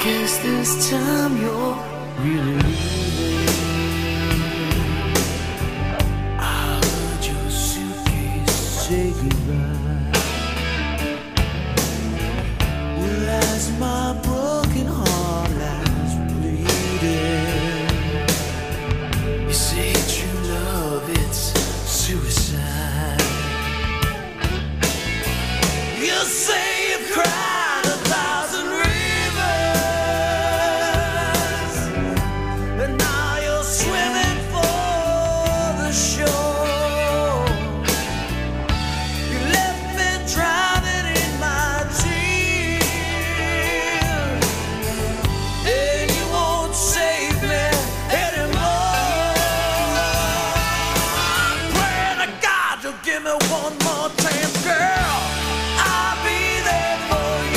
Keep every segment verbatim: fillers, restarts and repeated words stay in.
guess this time you're really leaving. I heard your suitcase say goodbye. Well, as my broken heart lies bleeding, you say true love, it's suicide. You say you've cried a thousand rivers, and now you're swimming for the shore. You left me drowning in my tears, and you won't save me anymore. I'm praying to God you'll give me one more chance, girl. I'll be there for you.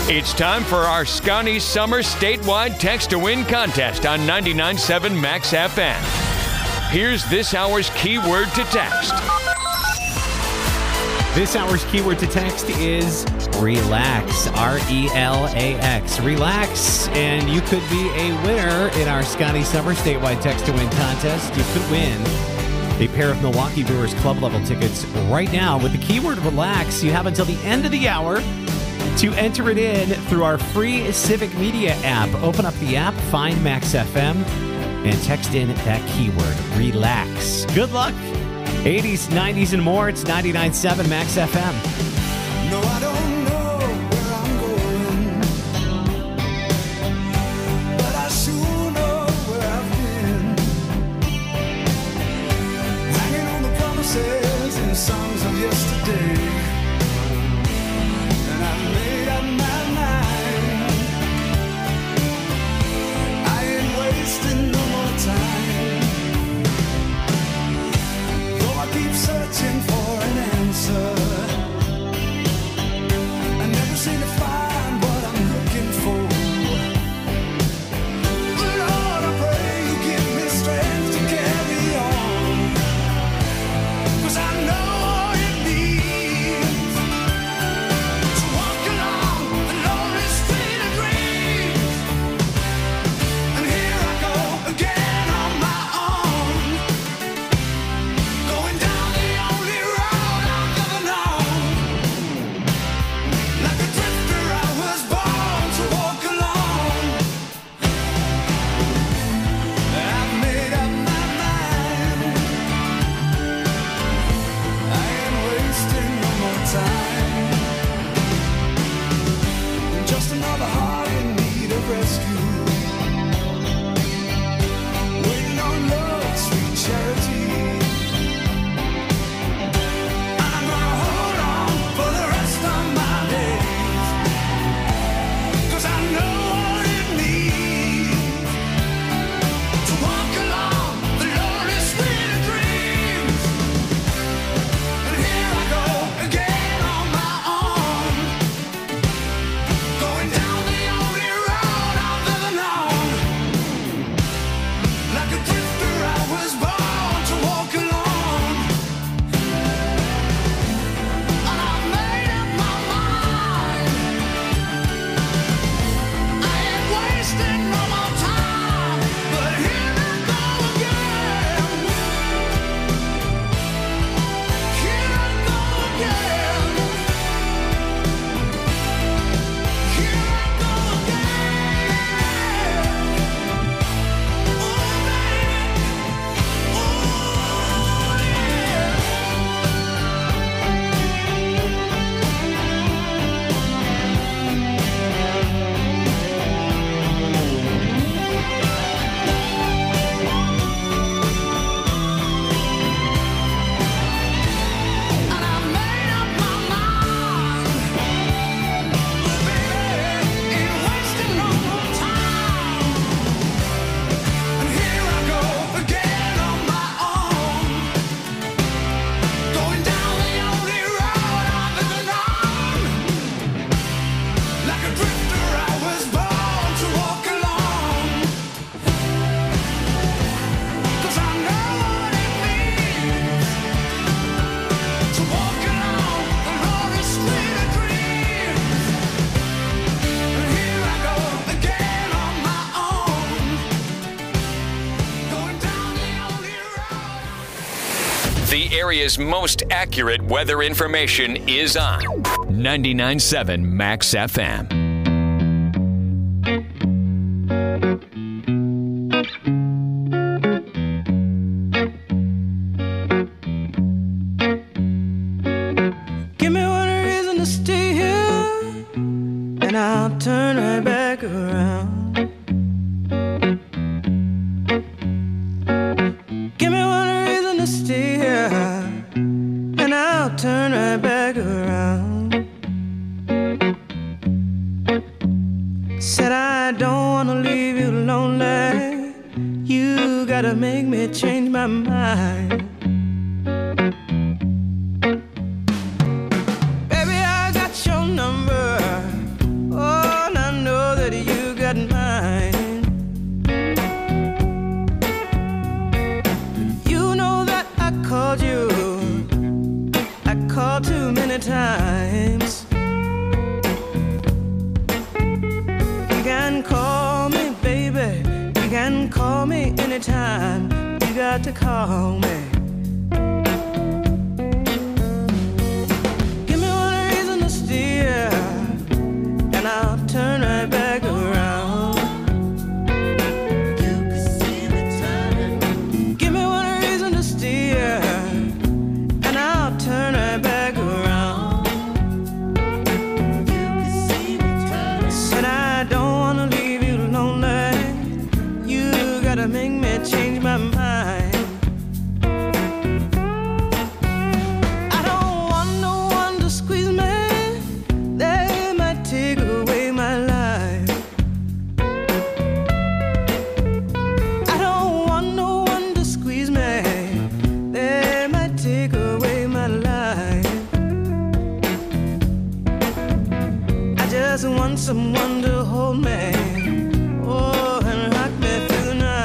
It's time for our Scotty Summer statewide text to win contest on ninety-nine point seven Max F M. Here's this hour's keyword to text. This hour's keyword to text is relax. R E L A X. Relax, and you could be a winner in our Scotty Summer statewide text to win contest. You could win a pair of Milwaukee Brewers club level tickets right now with the keyword relax. You have until the end of the hour to enter it in through our free Civic Media app. Open up the app, find Max F M, and text in that keyword, relax. Good luck. eighties, nineties, and more. It's ninety-nine point seven Max F M. No, I don't know where I'm going, but I sure know where I've been. Hanging on the promises and songs of yesterday. And I made up my mind. I ain't wasting no more time. Though I keep searching for an answer, I never seem to find what I'm looking for. But Lord, I pray you give me strength to carry on, 'cause I know all it means to walk along the lonely street of dreams. And here I go again on my own, going down the only road I've ever known. Like a drifter, I was born to walk alone. I've made up my mind. I ain't wasting no more time. Just another heart in need of rescue, waiting on love's sweet charity. I'm gonna hold on for the rest of my days, 'cause I know what it means to walk along the lonely street of dreams. And here I go again on my own, going down the only road I've ever known. Like a drifter, I was born to walk alone. And I've made up my mind. I ain't wasting no more time. But here I go again. Here I go again. Here I go again. Oh, baby. Oh, yeah. And I made up my mind. Oh, baby, ain't wasting no more time. And here I go again on my own, going down the only road I've ever known. Like a drifter, I was born to walk alone. 'Cause I know what it means to walk along the lonely street of dreams. And here I go again on my own, going down the only road. The area's most accurate weather information is on ninety-nine point seven Max F M. Give me one reason to stay here, and I'll turn right back around. Give me one reason to stay here, and I'll turn right back around. Said I don't wanna leave you lonely. You gotta make me change my mind. Baby, I got your number. Oh, times. You can call me, baby. You can call me anytime. You got to call me. Give me one reason to steer, and I'll turn right back around. You can see me turning. Give me one reason to steer, and I'll turn right back around. You can see me turning. Said I don't wanna leave you lonely. You gotta make me change my mind. I don't want no one to squeeze me. They might take away my life. I don't want no one to squeeze me. They might take away my life. I just want someone to hold me. Oh, and rock me through the night.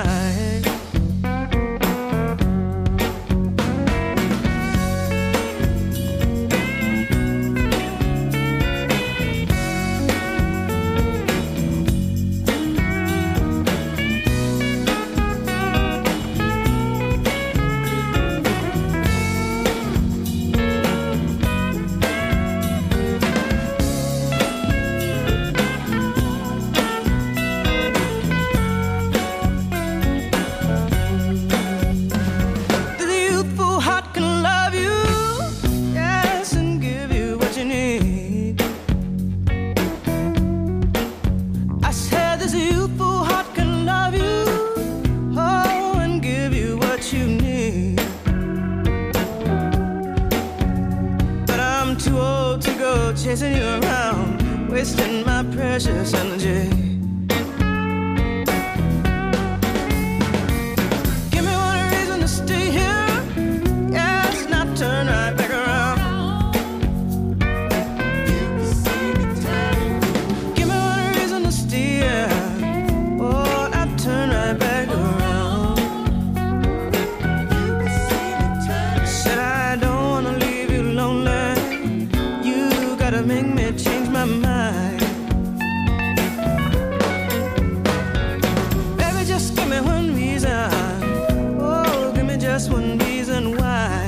The youthful heart can love you, yes, and give you what you need. I said this youthful heart can love you, oh, and give you what you need. But I'm too old to go chasing you around, wasting my precious energy. Give me one reason to stay here, yes, not turn right back around. You can see me turning. Give me one reason to stay here, oh, not turn right back around. You can see me turning. Said I don't wanna leave you lonely. You gotta make me change my mind. Baby, just give me one reason. Oh, give me just one reason why.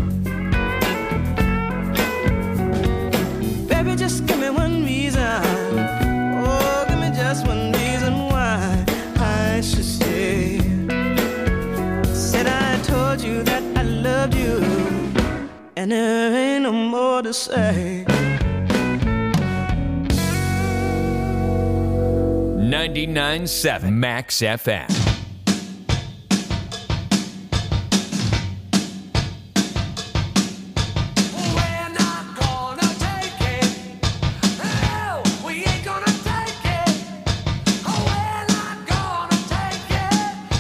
Baby, just give me one reason. Oh, give me just one reason why I should stay. Said I told you that I loved you, and there ain't no more to say. ninety-nine point seven Max F M. We're not gonna take it. No, we ain't gonna take it. Oh, we're not gonna take it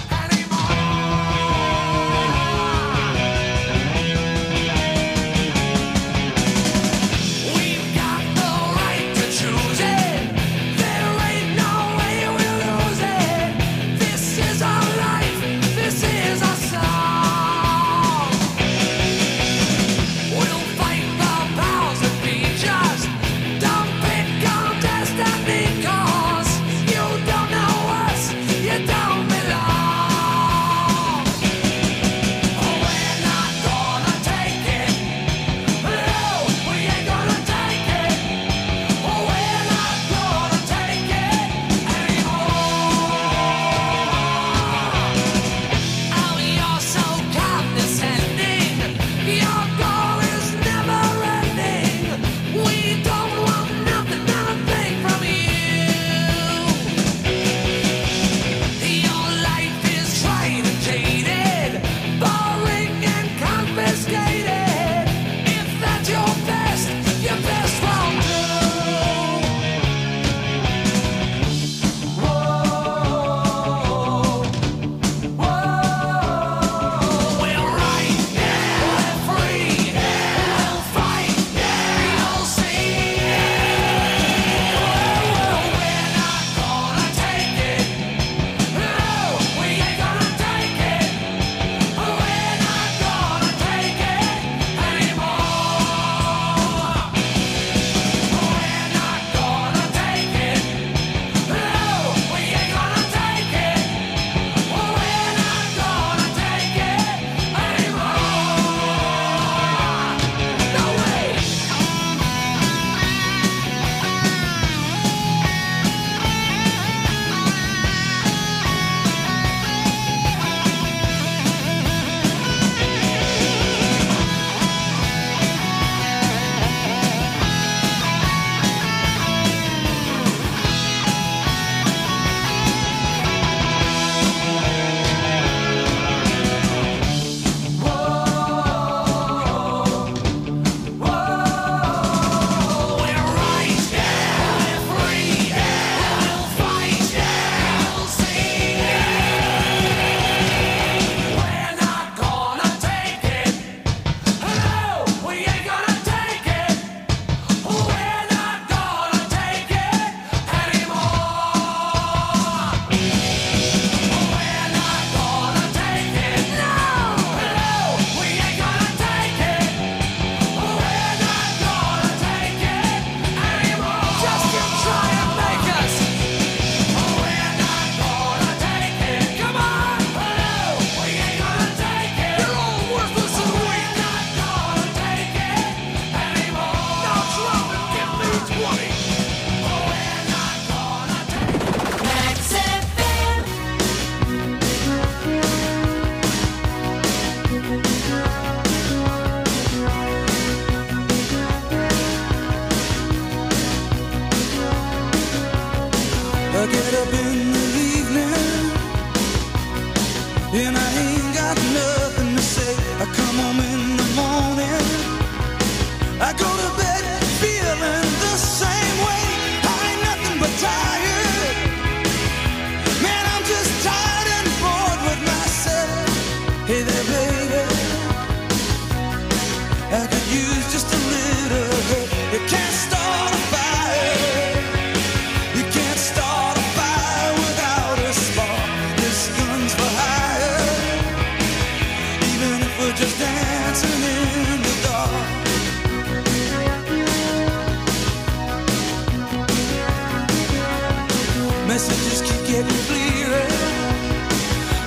anymore. We've got the right to choose it. There ain't no way we'll lose it. This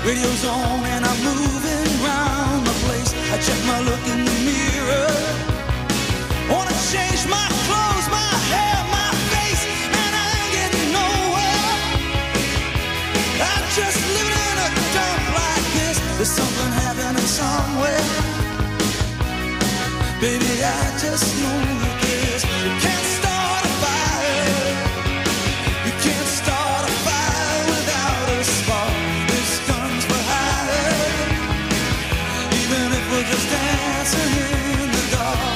Radio's on and I'm moving round the place. I check my look in the mirror. Wanna change my clothes, my hair, my face, and I ain't getting nowhere. I'm just living in a dump like this. There's something happening somewhere. Baby, I just know this. You can't start a fire. You can't start a fire without a spark. This gun's for hire. Even if we're just dancing in the dark.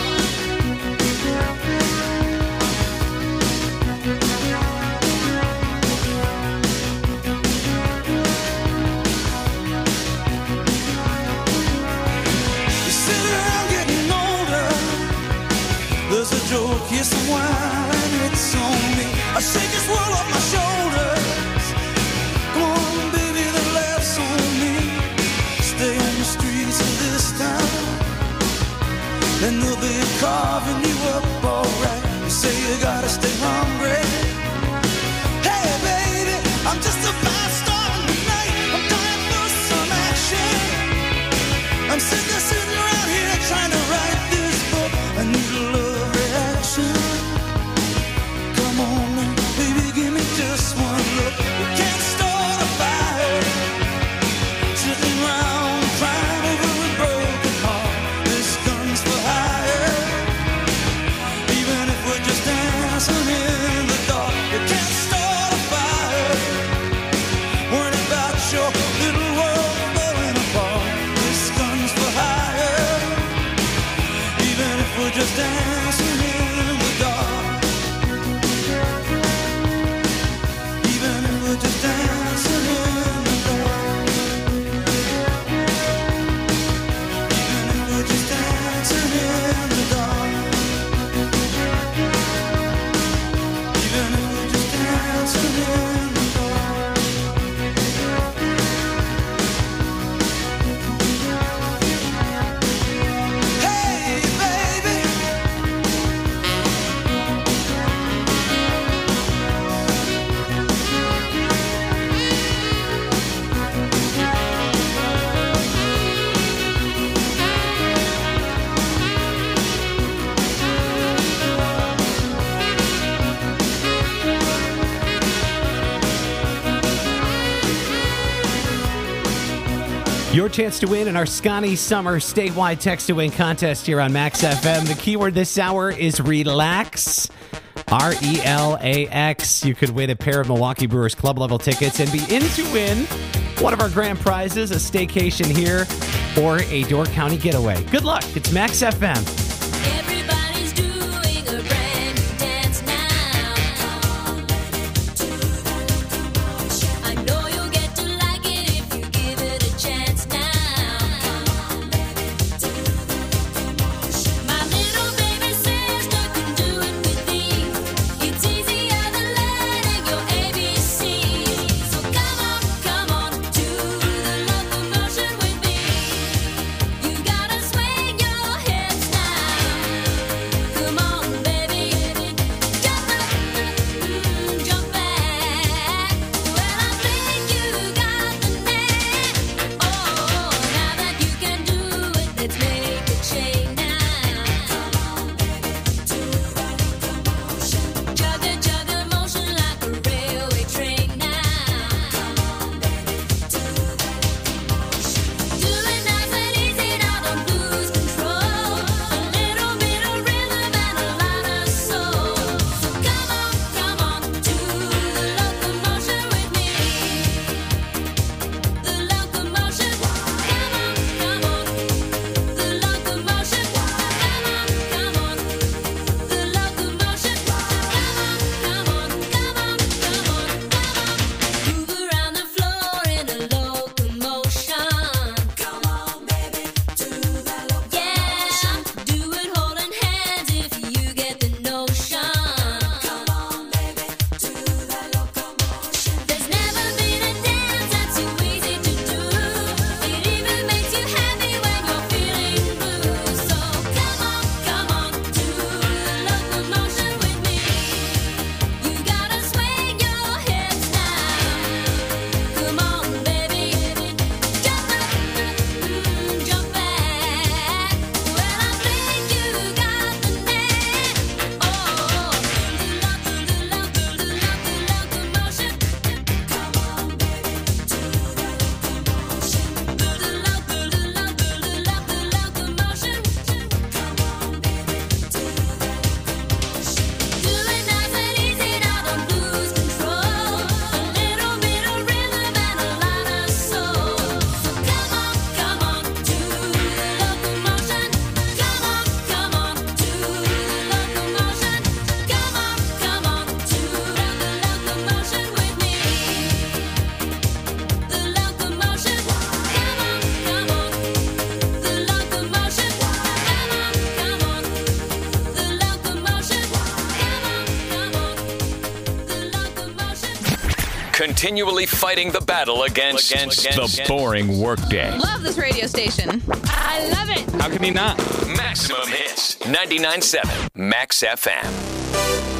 You sit around getting older. There's a joke, here's some wine, it's on me. I shake this world off my shoulders. Come on, baby, the laughs on me. Stay on the streets of this town, then they'll be carving you up alright. You say you gotta stay hungry. Hey, baby, I'm just about starting the night. I'm dying for some action. I'm sick of sitting around here trying to write this book. I need a love reaction. Come on now, baby, give me just one look. You can't start a fire sitting around crying over a broken heart. This gun's for hire. Even if we're just dancing in the dark, you can't start a fire worrying about your little world falling apart. This gun's for hire. Even if we're just dancing in the dark. Even if we're just dancing in the dark. Even if we're just dancing in the dark. Even if we're just dancing in the dark. Hey, baby. Your chance to win in our Scotty Summer statewide text to win contest here on Max F M. The keyword this hour is relax. R E L A X. You could win a pair of Milwaukee Brewers club level tickets and be in to win one of our grand prizes, a staycation here or a Door County getaway. Good luck. It's Max F M. Everybody's doing a brand new dance now. I know you'll get to like it if you give it a chance now. My little baby says you can do it with ease. It's easier than learning your A B C. So come on, come on to the locomotion with me. You gotta swing your hips now. continually fighting the battle against, against the boring workday. Love this radio station. I love it. How can he not? Maximum Hits, ninety-nine point seven Max F M.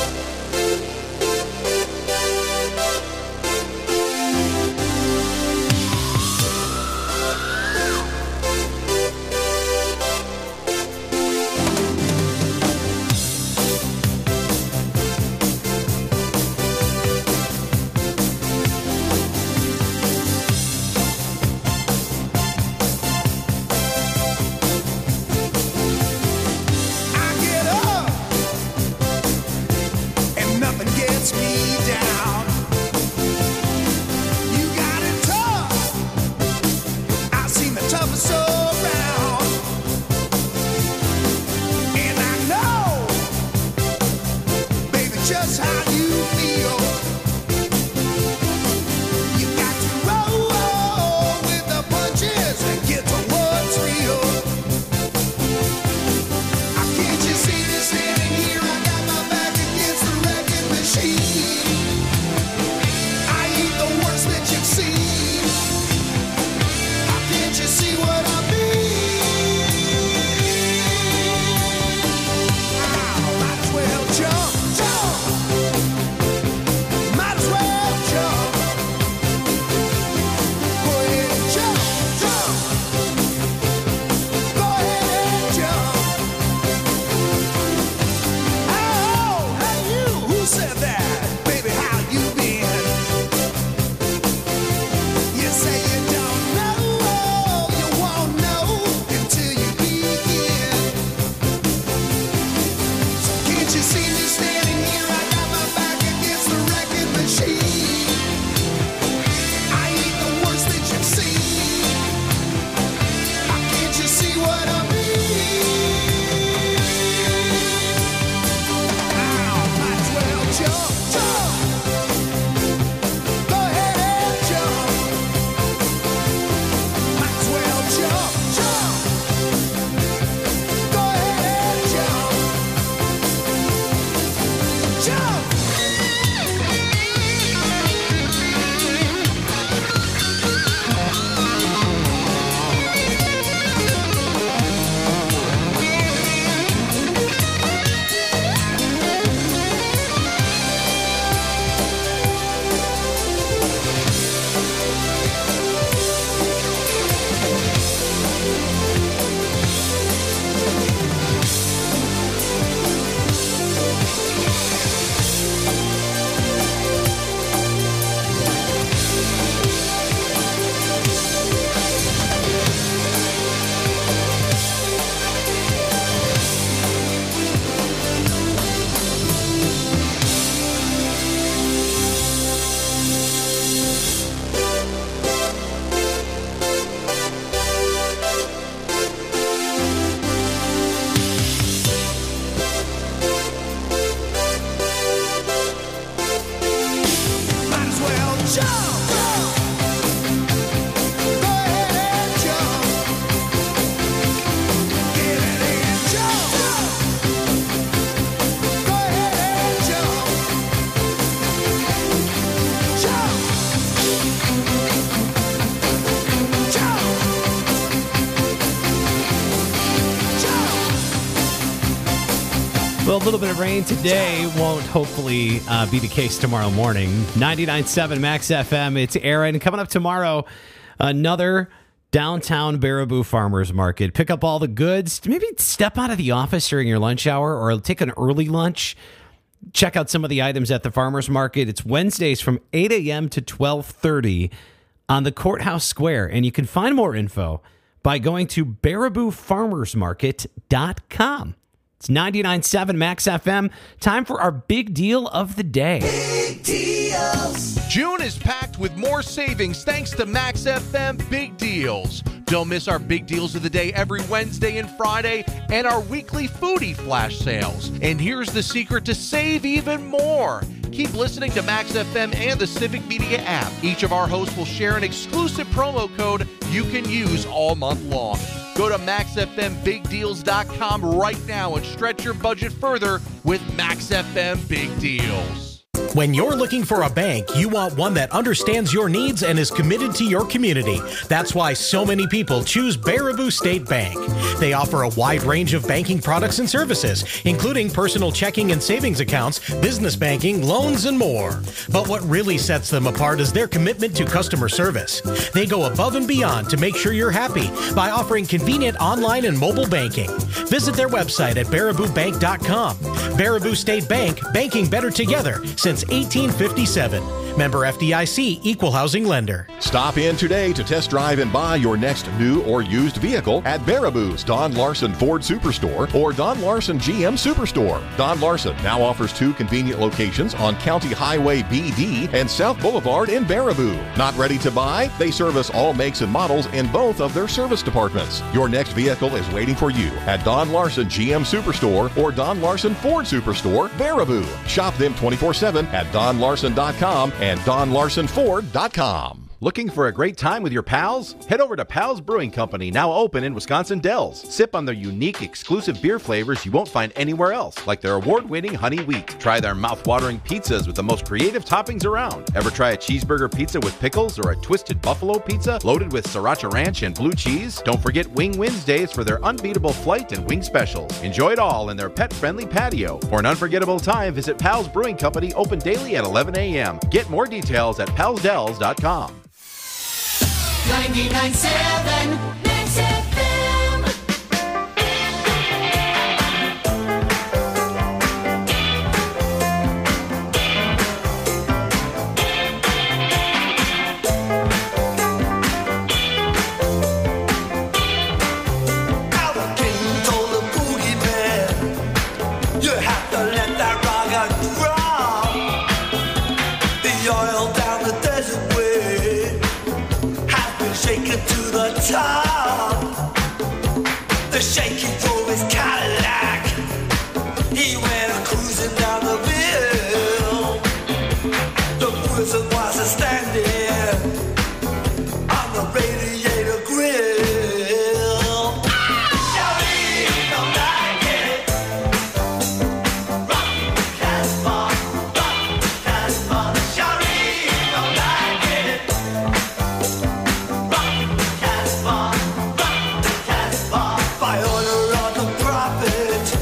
I get up and nothing gets me down. You got it tough. I've seen the toughest around, and I know, baby, just how you feel. You got to roll with the punches and get to what's real. Can't you see me standing here? I got my back against the wrecking machine. I ain't the worst that you've seen. Can't you see what I mean? Ah, might as well jump, jump. Might as well jump. Go ahead and jump, jump. Go ahead and jump. Oh, hey you, who said that? Baby, how you been? You say you don't know, you won't know until you begin. So can't you see me standing here? I got my back against the wrecking machine. I ain't the worst that you've seen. Can't you see what I mean? Ow, might as well jump, jump. Go ahead and jump. Might as well jump, jump. Go ahead and jump. Jump. Might as well jump, jump. Go ahead and jump. Get it and jump. Go ahead and jump. Jump. Jump. Jump. Well, a little bit of rain today won't hopefully uh, be the case tomorrow morning. ninety-nine point seven Max F M. It's Aaron. Coming up tomorrow, another downtown Baraboo Farmers Market. Pick up all the goods. Maybe step out of the office during your lunch hour or take an early lunch. Check out some of the items at the farmers market. It's Wednesdays from eight a.m. to twelve thirty on the Courthouse Square. And you can find more info by going to baraboo farmers market dot com. It's ninety-nine point seven Max F M. Time for our big deal of the day. Big deals. June is packed with more savings thanks to Max F M Big Deals. Don't miss our big deals of the day every Wednesday and Friday and our weekly foodie flash sales. And here's the secret to save even more. Keep listening to Max F M and the Civic Media app. Each of our hosts will share an exclusive promo code you can use all month long. Go to max f m big deals dot com right now and stretch your budget further with Max F M Big Deals. When you're looking for a bank, you want one that understands your needs and is committed to your community. That's why so many people choose Baraboo State Bank. They offer a wide range of banking products and services, including personal checking and savings accounts, business banking, loans, and more. But what really sets them apart is their commitment to customer service. They go above and beyond to make sure you're happy by offering convenient online and mobile banking. Visit their website at baraboo bank dot com. Baraboo State Bank, banking better together since eighteen fifty-seven. Member F D I C, Equal Housing Lender. Stop in today to test drive and buy your next new or used vehicle at Baraboo's Don Larson Ford Superstore or Don Larson G M Superstore. Don Larson now offers two convenient locations on County Highway B D and South Boulevard in Baraboo. Not ready to buy? They service all makes and models in both of their service departments. Your next vehicle is waiting for you at Don Larson G M Superstore or Don Larson Ford Superstore, Baraboo. Shop them twenty-four seven at don larson dot com and don larson ford dot com. Looking for a great time with your pals? Head over to Pals Brewing Company, now open in Wisconsin Dells. Sip on their unique, exclusive beer flavors you won't find anywhere else, like their award-winning Honey Wheat. Try their mouth-watering pizzas with the most creative toppings around. Ever try a cheeseburger pizza with pickles or a twisted buffalo pizza loaded with sriracha ranch and blue cheese? Don't forget Wing Wednesdays for their unbeatable flight and wing specials. Enjoy it all in their pet-friendly patio. For an unforgettable time, visit Pals Brewing Company, open daily at eleven a.m. Get more details at pals dells dot com. ninety-nine point seven Max F M. Our king told the boogeyman, you have to let that rock drop. The oil down the desert way shaken to the top. The shaky drove his Cadillac. He went cruising down the hill. The wizard was a standing on the radiator grill. Shawty don't like it. Rock Casbah, rock Casbah. Shawty don't like it. By order of the prophet,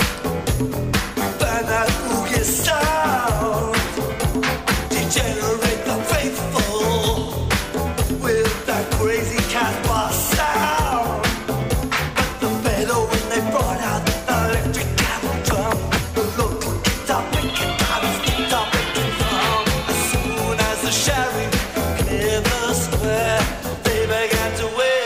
burn that boogie sound, degenerate the faithful with that crazy Casbah sound. But the better when they brought out the electric cattle drum, the local guitar picking out his guitar picking drum. As soon as the sheriff cleared the square, they began to wait.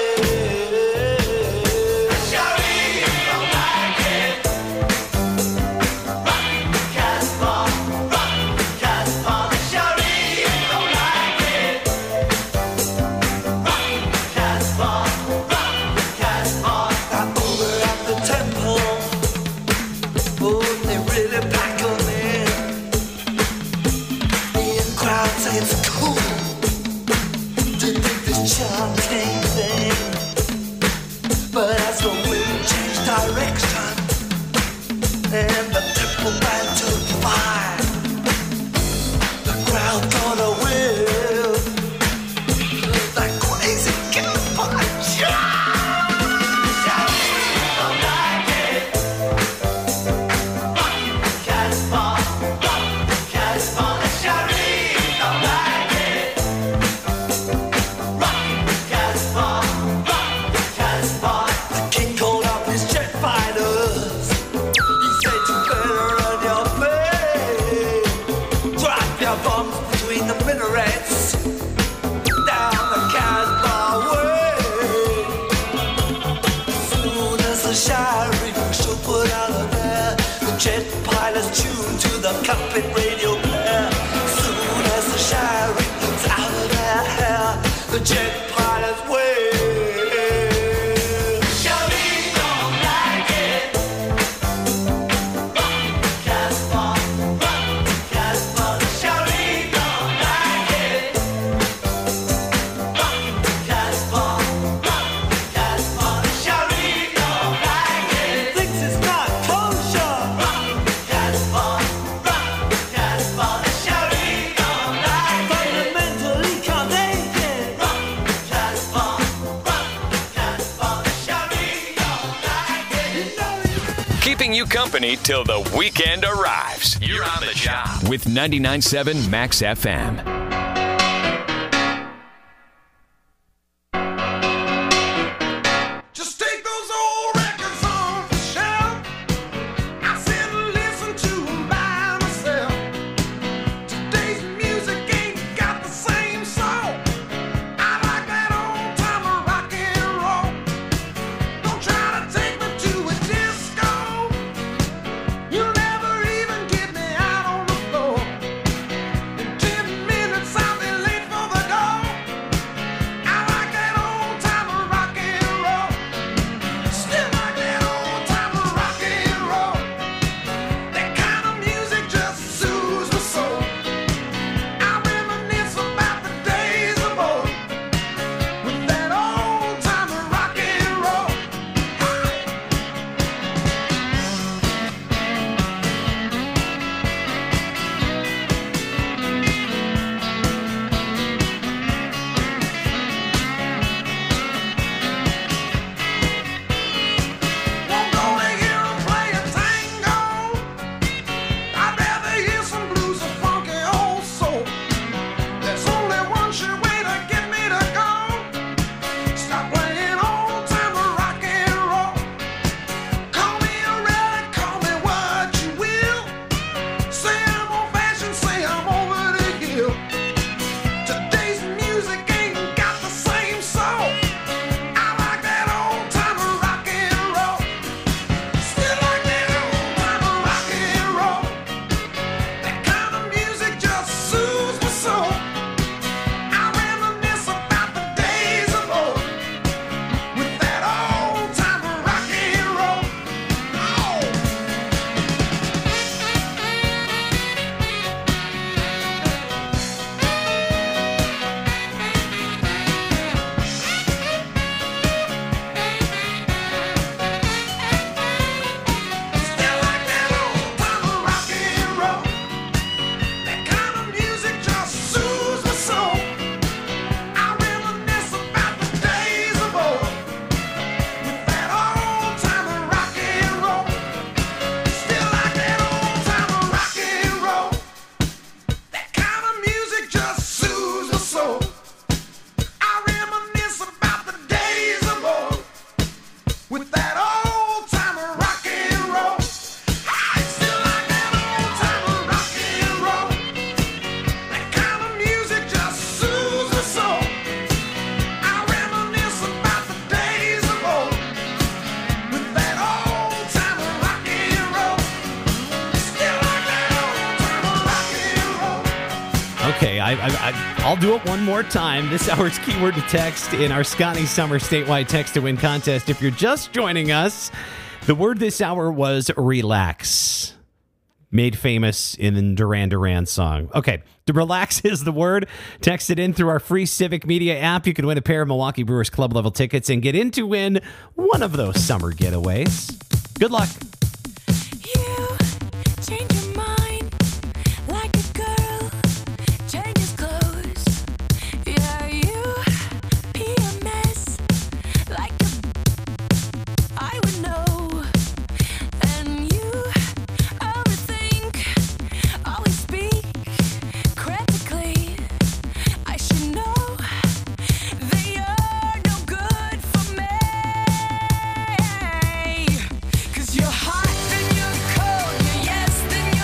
Cockpit radio player. Soon as the sheriff's out of their hair, the jet pilots wave. Shawty don't like it. Rock Casbah, rock Casbah. Shawty don't like it. Rock Casbah, rock Casbah. Shawty don't like it. Thinks it's not kosher. Rock Casbah. keeping you company till the weekend arrives. You're on the job with ninety-nine point seven Max F M. Just take those old records off the shelf. I sit and listen to them by myself. Today's music ain't got the same soul. I like that old time of rock and roll. Don't try to take me to a disco. You'll never even get me out on the floor. In ten minutes I'll be late for the door. I like that old time of rock and roll. Still like that old time of rock and roll. That kind of music just soothes my soul. I reminisce about the days of old with that old time of rock and roll. Won't go to hear 'em play a tango. I'd rather hear some blues or funky old soul. There's only one sure way to get me to go. Stop playing old time of rock and roll. Call me a relic, call me what you will. Say I'm old fashioned, say I'm over the hill. Today's music ain't got the same soul. I like that old time of rock and roll. Still like that old time of rock and roll. That kind of music just soothes my soul. I reminisce about the days of old with that old time of rock and roll. Oh. Still like that old time of rock and roll. That kind of music just soothes my soul. I reminisce about the days of old with that old time of rock and roll. Still like that old time of rock and roll. That kind of music just soothes my soul. I reminisce about the days of old with that old time of rock and roll. I still like that old time of rock and roll. That kind of music just soothes my soul. I reminisce about the days of old with that old time of rock and roll. Still like that old time of rock and roll. Okay, I, I, I, I'll do it one more time. This hour's keyword to text in our Scotty Summer statewide text to win contest. If you're just joining us, the word this hour was relax. Made famous in the Duran Duran song. Okay, the relax is the word. Text it in through our free Civic Media app. You can win a pair of Milwaukee Brewers Club level tickets and get in to win one of those summer getaways. Good luck. You change your mind like a girl changes clothes. Yeah, you pee a mess like a, I would know. And you overthink, always speak critically. I should know that you're no good for me. 'Cause you're hot, then you're cold, you're yes, then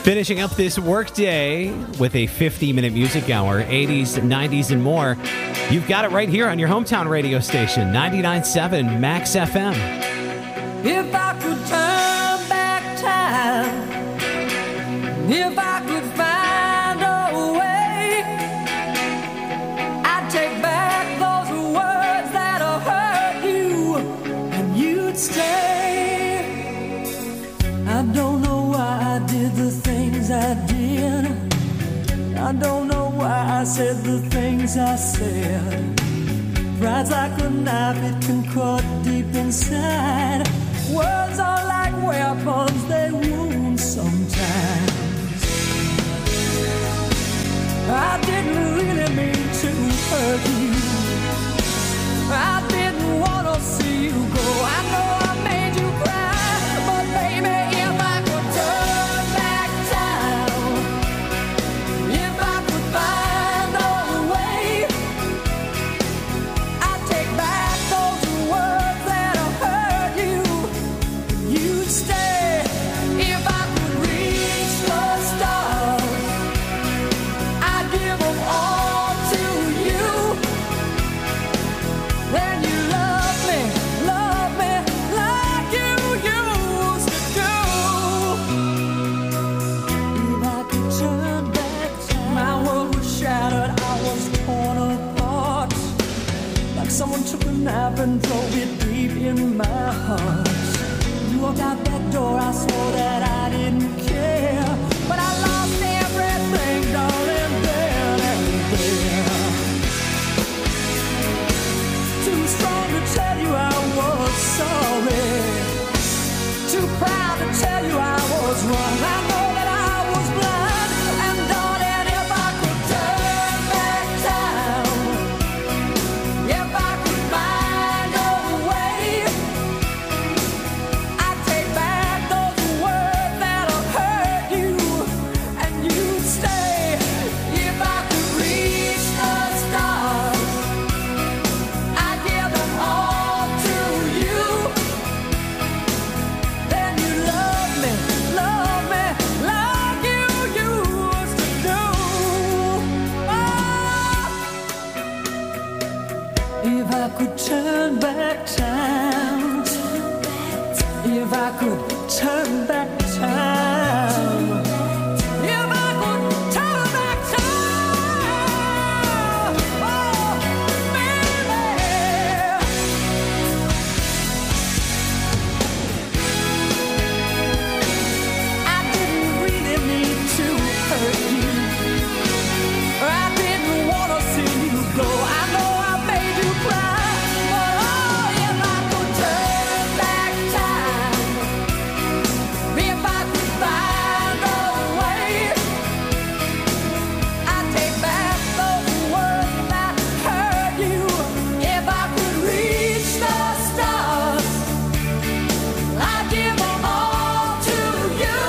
Finishing up this workday with a fifty-minute music hour, eighties, nineties, and more. You've got it right here on your hometown radio station, ninety-nine point seven Max F M. If I could turn back time, if I could find a way, I'd take back those words that hurt you, and you'd stay. I don't know why I did the things I did. I don't know why I said the things I said. Pride's like a knife, it can cut deep inside. Words are like weapons, they wound sometimes. I didn't really mean to hurt you. I didn't want to see you go. I know I made you cry, but baby, if I could turn back time, if I could find a way, I'd take back those words that hurt you. You'd stay. If I could reach the stars, I'd give them all to you. Then you love me, love me like you used to do. If I could turn back time, my world was shattered, I was torn apart. Like someone took a knife and drove it deep in my heart. You walked out that door, I swore that I didn't care. But I lost everything, darling, then and there. Too strong to tell you I was sorry. Too proud to tell you I was wrong. I know that I was blind. And darling, if I could turn back time, if I could find a way, I'd take back those words that'll hurt you, and you'd stay. If I could reach the stars, I'd give them all to you. Then you love me, love me like you used to do. Oh. If I could turn back time, if I could turn back time, if I could turn back time, oh, baby. I didn't really mean to hurt you. I didn't want to see you go. I know I made you cry, but oh, if I could turn back time, if I could find a way, I'd take back those words that hurt you. If I could reach the stars, I'd give them all to you.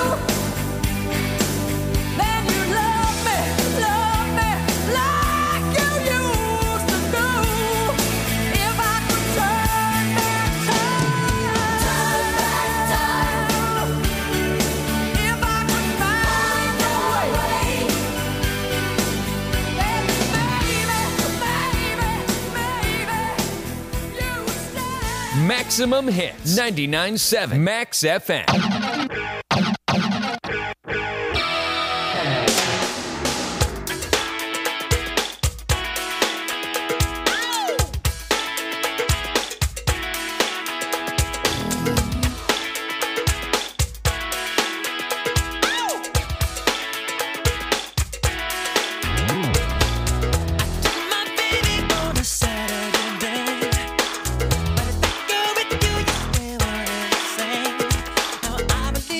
Then you love me, love me like you used to do. If I could turn back time, turn back time. If I could find a way, then baby, baby, baby, you stay. Maximum hits. ninety-nine point seven Max F M. My baby on a Saturday, but if I go with you, you stay what I say. Now I believe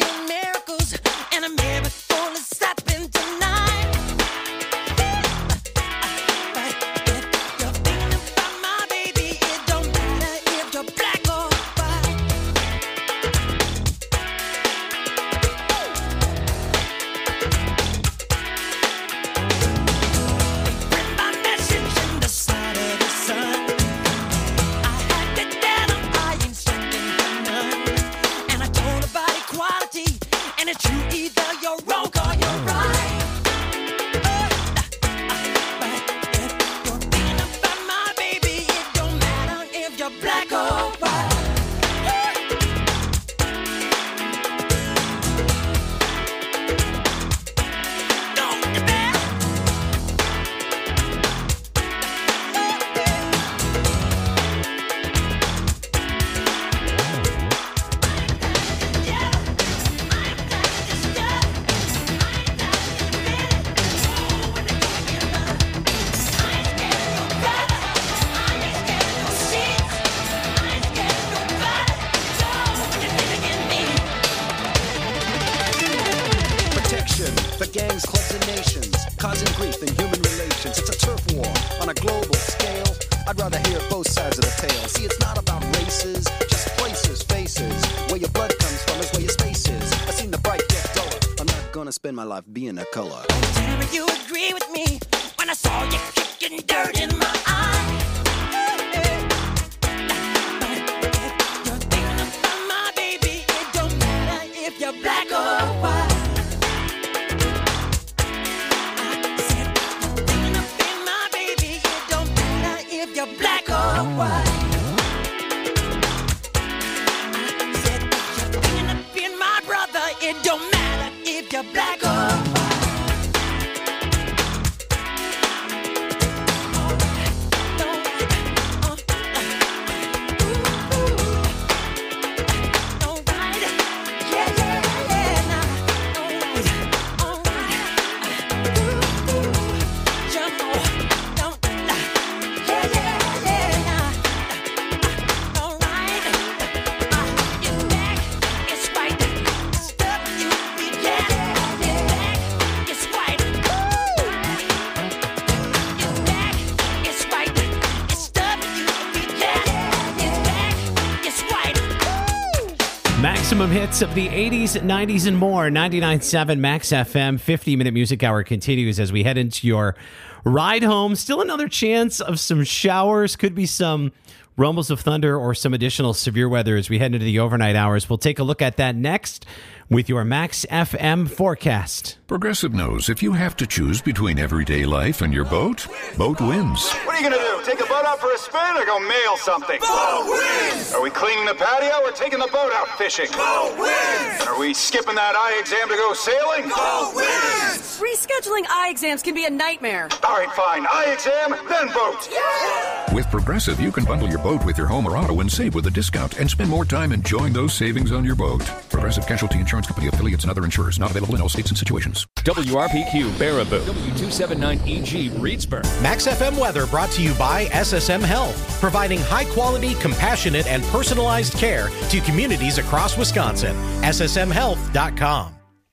both sides of the tale. See, it's not about races, just places, faces. Where your blood comes from is where your space is. I seen the bright get duller. I'm not gonna spend my life being a color. Tell me you agree with me when I saw you kicking dirt in my eye. You're thinking about my baby. It don't matter if you're black or white. I said you're thinking about my baby. It don't matter if you're black or white. I said you're thinking about my brother. It don't matter if you're black or white. Maximum hits of the eighties, nineties, and more. ninety-nine point seven Max F M. fifty-minute music hour continues as we head into your ride home. Still another chance of some showers. Could be some rumbles of thunder or some additional severe weather as we head into the overnight hours. We'll take a look at that next with your Max F M forecast. Progressive knows if you have to choose between everyday life and your boat, boat wins. What are you going to do? Take the boat out for a spin or go mail something? Boat wins! Are we cleaning the patio or taking the boat out fishing? Boat wins! Are we skipping that eye exam to go sailing? Boat wins! Rescheduling eye exams can be a nightmare. All right, fine. Eye exam, then boat. Yeah! With Progressive, you can bundle your boat with your home or auto and save with a discount and spend more time enjoying those savings on your boat. Progressive Casualty Insurance Company, affiliates, and other insurers. Not available in all states and situations. W R P Q Baraboo, W two seventy-nine E G Reedsburg. Max F M weather brought to you by S S M Health, providing high-quality, compassionate, and personalized care to communities across Wisconsin. S S M health dot com.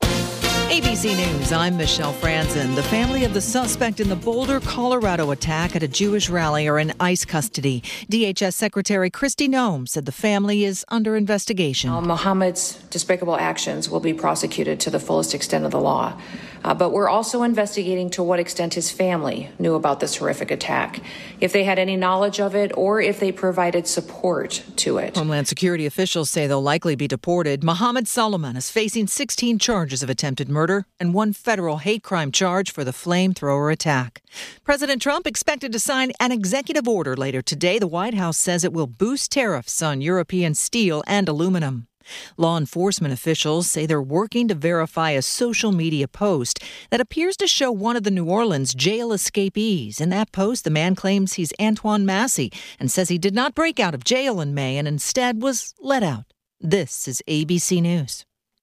A B C News, I'm Michelle Franzen. The family of the suspect in the Boulder, Colorado attack at a Jewish rally are in ICE custody. D H S Secretary Kristi Noem said the family is under investigation. Uh, Mohammed's despicable actions will be prosecuted to the fullest extent of the law. Uh, but we're also investigating to what extent his family knew about this horrific attack, if they had any knowledge of it, or if they provided support to it. Homeland Security officials say they'll likely be deported. Mohammed Solomon is facing sixteen charges of attempted murder and one federal hate crime charge for the flamethrower attack. President Trump expected to sign an executive order later today. The White House says it will boost tariffs on European steel and aluminum. Law enforcement officials say they're working to verify a social media post that appears to show one of the New Orleans jail escapees. In that post, the man claims he's Antoine Massey and says he did not break out of jail in May and instead was let out. This is A B C News.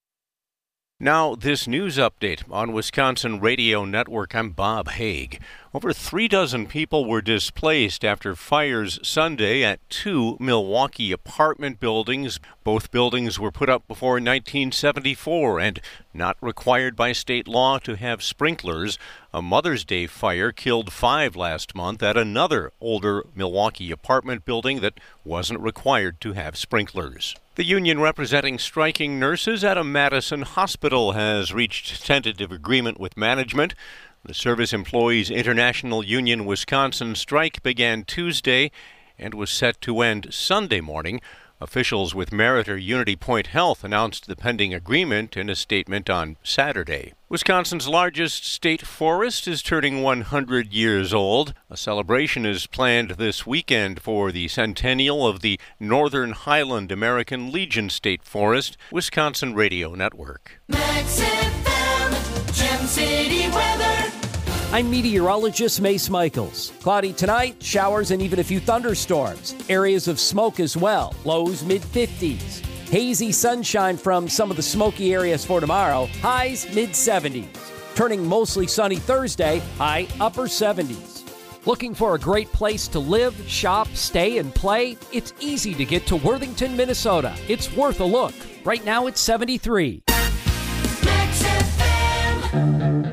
Now, this news update on Wisconsin Radio Network. I'm Bob Haig. Over three dozen people were displaced after fires Sunday at two Milwaukee apartment buildings. Both buildings were put up before nineteen seventy-four and not required by state law to have sprinklers. A Mother's Day fire killed five last month at another older Milwaukee apartment building that wasn't required to have sprinklers. The union representing striking nurses at a Madison hospital has reached tentative agreement with management. The Service Employees International Union Wisconsin strike began Tuesday and was set to end Sunday morning. Officials with Meritor Unity Point Health announced the pending agreement in a statement on Saturday. Wisconsin's largest state forest is turning one hundred years old. A celebration is planned this weekend for the centennial of the Northern Highland American Legion State Forest. Wisconsin Radio Network. Max F M, Gem City weather. I'm meteorologist Mace Michaels. Cloudy tonight, showers and even a few thunderstorms. Areas of smoke as well, lows mid fifties. Hazy sunshine from some of the smoky areas for tomorrow, highs mid seventies. Turning mostly sunny Thursday, high upper seventies. Looking for a great place to live, shop, stay, and play? It's easy to get to Worthington, Minnesota. It's worth a look. Right now it's seventy-three. Max F M.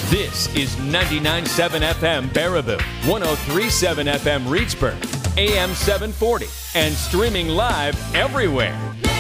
This is ninety-nine point seven F M Baraboo, one oh three point seven F M Reedsburg, A M seven forty, and streaming live everywhere.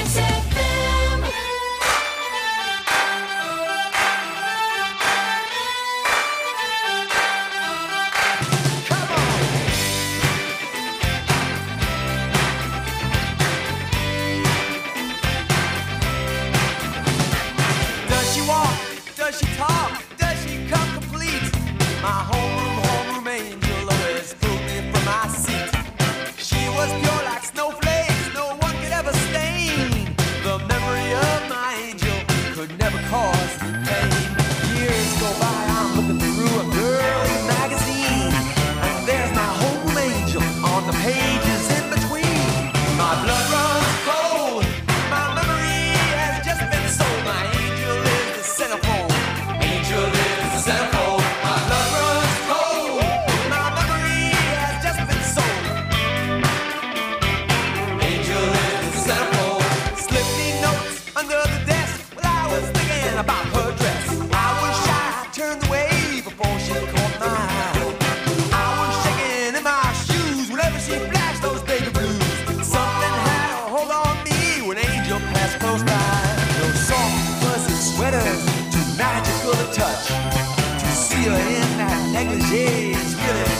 Does she walk? Does she talk? Does she come complete? My homeroom, homeroom angel always pulled me from my seat. She was pure like snowflakes, no one could ever stain. The memory of my angel could never cause me pain. Years go by, I'm looking through a girly magazine, and there's my homeroom angel on the pages in between. My blood runs cold, my memory has just been sold. My angel is the centerfold, angel is the centerfold. My blood runs cold, my memory has just been sold. Angel is the centerfold. Slip me notes under the desk while I was thinking about her dress. I was shy, turned away before she caught my eye. I was shaking in my shoes whenever she flashed those baby blues. Something had a hold on me when Angel passed close by. Those soft fuzzy sweaters, too magical to touch. To see her in that negligee is really